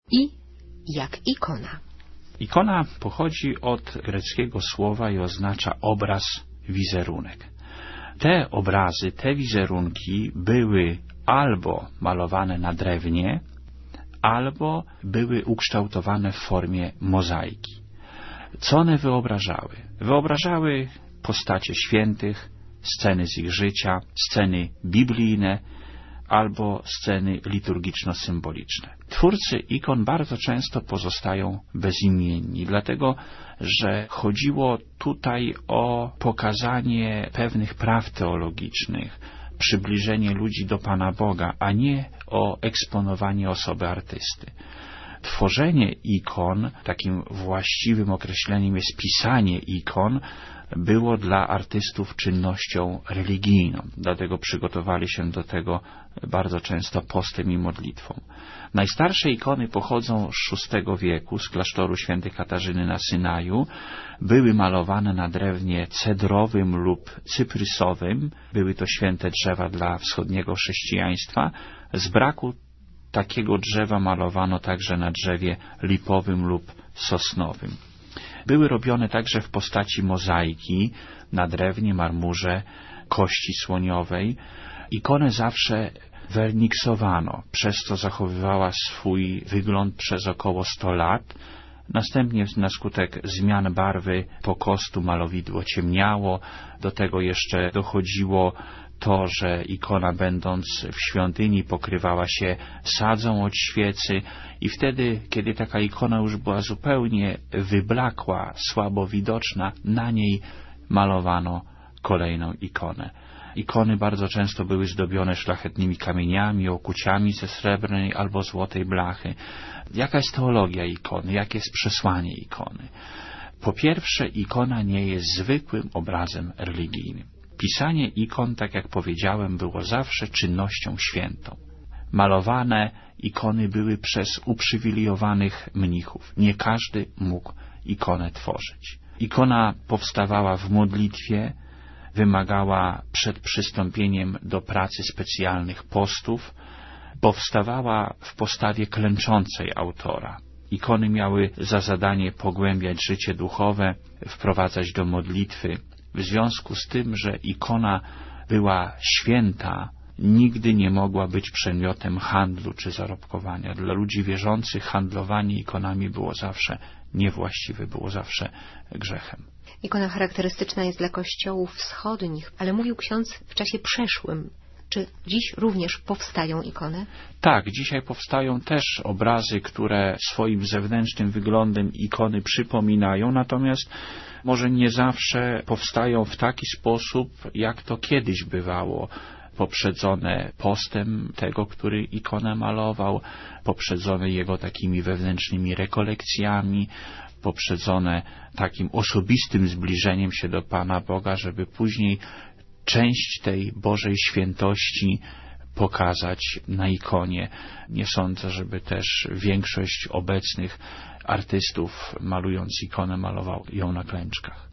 I jak ikona? Ikona pochodzi od greckiego słowa i oznacza obraz, wizerunek. Te obrazy, te wizerunki były albo malowane na drewnie, albo były ukształtowane w formie mozaiki. Co one wyobrażały? Wyobrażały postacie świętych, sceny z ich życia, sceny biblijne albo sceny liturgiczno-symboliczne. Twórcy ikon bardzo często pozostają bezimienni, dlatego że chodziło tutaj o pokazanie pewnych praw teologicznych, przybliżenie ludzi do Pana Boga, a nie o eksponowanie osoby artysty. Tworzenie ikon, takim właściwym określeniem jest pisanie ikon, było dla artystów czynnością religijną, dlatego przygotowali się do tego bardzo często postem i modlitwą. Najstarsze ikony pochodzą z VI wieku, z klasztoru świętej Katarzyny na Synaju. Były malowane na drewnie cedrowym lub cyprysowym. Były to święte drzewa dla wschodniego chrześcijaństwa. Z braku takiego drzewa malowano także na drzewie lipowym lub sosnowym. Były robione także w postaci mozaiki na drewnie, marmurze, kości słoniowej. Ikonę zawsze werniksowano, przez co zachowywała swój wygląd przez około 100 lat. Następnie na skutek zmian barwy pokostu malowidło ciemniało. Do tego jeszcze dochodziło to, że ikona, będąc w świątyni, pokrywała się sadzą od świecy i wtedy, kiedy taka ikona już była zupełnie wyblakła, słabo widoczna, na niej malowano kolejną ikonę. Ikony bardzo często były zdobione szlachetnymi kamieniami, okuciami ze srebrnej albo złotej blachy. Jaka jest teologia ikony? Jakie jest przesłanie ikony? Po pierwsze, ikona nie jest zwykłym obrazem religijnym. Pisanie ikon, tak jak powiedziałem, było zawsze czynnością świętą. Malowane ikony były przez uprzywilejowanych mnichów. Nie każdy mógł ikonę tworzyć. Ikona powstawała w modlitwie, wymagała przed przystąpieniem do pracy specjalnych postów, powstawała w postawie klęczącej autora. Ikony miały za zadanie pogłębiać życie duchowe, wprowadzać do modlitwy. W związku z tym, że ikona była święta, nigdy nie mogła być przedmiotem handlu czy zarobkowania. Dla ludzi wierzących handlowanie ikonami było zawsze niewłaściwe, było zawsze grzechem. Ikona charakterystyczna jest dla kościołów wschodnich, ale mówił ksiądz w czasie przeszłym. Czy dziś również powstają ikony? Tak, dzisiaj powstają też obrazy, które swoim zewnętrznym wyglądem ikony przypominają, natomiast może nie zawsze powstają w taki sposób, jak to kiedyś bywało, poprzedzone postem tego, który ikonę malował, poprzedzone jego takimi wewnętrznymi rekolekcjami, poprzedzone takim osobistym zbliżeniem się do Pana Boga, żeby później część tej Bożej świętości pokazać na ikonie. Nie sądzę, żeby też większość obecnych artystów, malując ikonę, malował ją na klęczkach.